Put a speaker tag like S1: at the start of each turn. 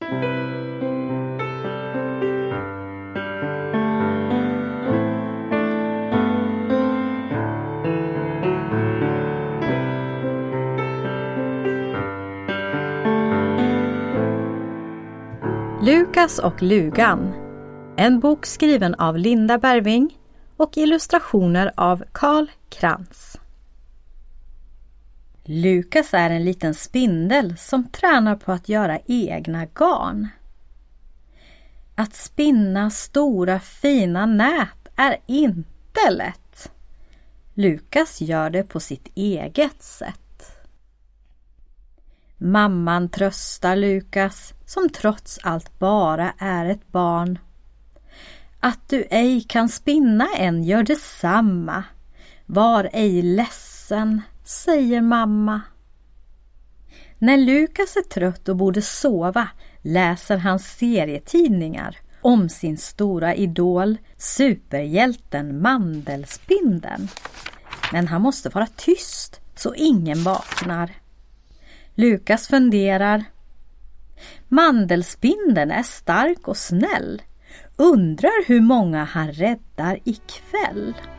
S1: Lukas och Lugan, en bok skriven av Linda Berving och illustrationer av Karl Krantz. Lukas är en liten spindel som tränar på att göra egna garn. Att spinna stora fina nät är inte lätt. Lukas gör det på sitt eget sätt. Mamman tröstar Lukas, som trots allt bara är ett barn. Att du ej kan spinna än gör detsamma. Var ej ledsen, säger mamma. När Lukas är trött och borde sova läser han serietidningar om sin stora idol, superhjälten Mandelspindeln. Men han måste vara tyst så ingen vaknar. Lukas funderar. Mandelspindeln är stark och snäll. Undrar hur många han räddar ikväll.